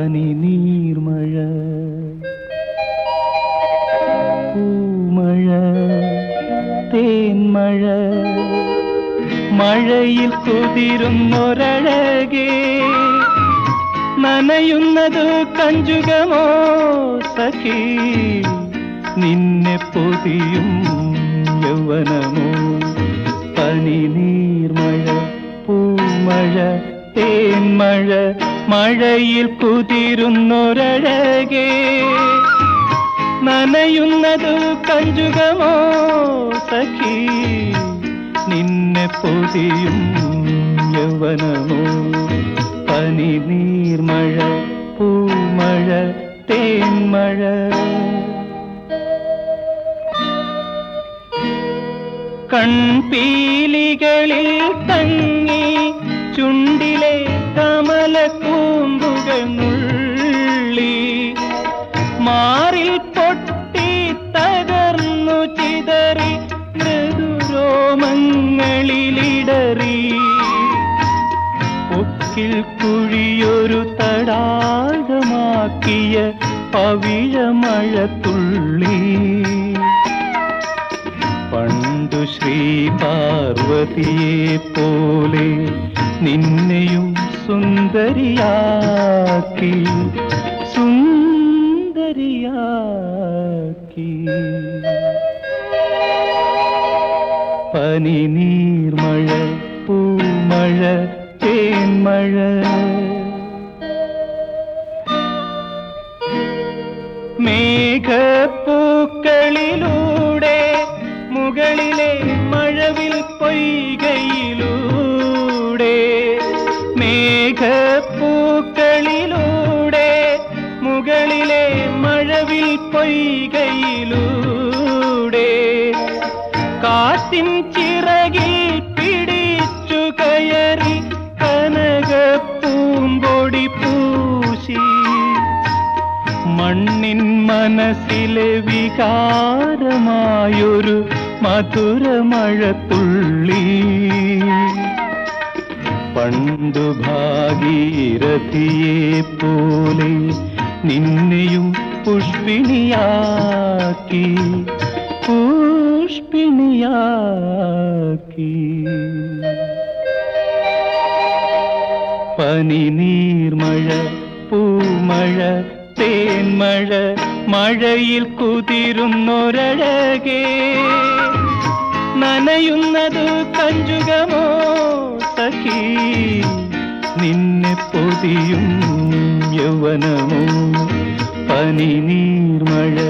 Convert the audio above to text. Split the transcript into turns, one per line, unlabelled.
പനി നീർമഴ പൂമഴ തേന്മഴ മഴയിൽ കുതിരുന്നൊരഴകേ നനയുന്നത് കഞ്ചുകമോ സഖി നിന്നെ പൊതിയും യൗവനമോ പനി നീർമഴ പൂമഴ തേന്മഴ മഴയിൽ കുതിരുന്നൊരഴകേ നനയുന്നത് കഞ്ചുകമോ സഖി നിന്നെ പൊതിയും യൗവനമോ പനി നീർമഴ പൂമഴ തേന്മഴ കൺപീലികളിൽ തങ്ങി ചുണ്ടിലെ കമലക്കൂമ്പുകൾ നുള്ളി മാറിൽ പൊട്ടി തകർന്നു ചിതറി മൃദുരോമങ്ങളിലിടറി പൊക്കിൽ കുഴിയൊരു തടാകമാക്കിയ പവിഴമഴത്തുള്ളി പണ്ടു ശ്രീ പാർവതിയെ പോലെ നിന്നെയും സുന്ദരിയാക്കി സുന്ദരിയാക്കി പനി നീർമഴ പൂമഴ തേന്മഴ മേഘപ്പൂക്കളിലൂടെ മുകളിലെ മഴവിൽ പൊയ്കയിലൂടെ മേഘപ്പൂക്കളിലൂടെ മുകളിലെ മഴവിൽ പൊയ്കയിലൂടെ കാറ്റിൻ ചിറകിൽ പിടിച്ചു കയറി കനകപ്പൂമ്പൊടി പൂശി മണ്ണിൻ മനസ്സിലെ വികാരമായൊരു മധുരമഴത്തുള്ളി പണ്ടു ഭാഗീരഥിയെ പോലെ നിന്നെയും പുഷ്പിണിയാക്കി പുഷ്പിണിയാക്കി പനി നീർമഴ പൂമഴ തേന്മഴ മഴയിൽ കുതിരുന്നൊരഴകേ നനയുന്നത് കഞ്ചുകമോ സഖി നിന്നെ പൊതിയും യൗവനമോ പനി നീർമഴ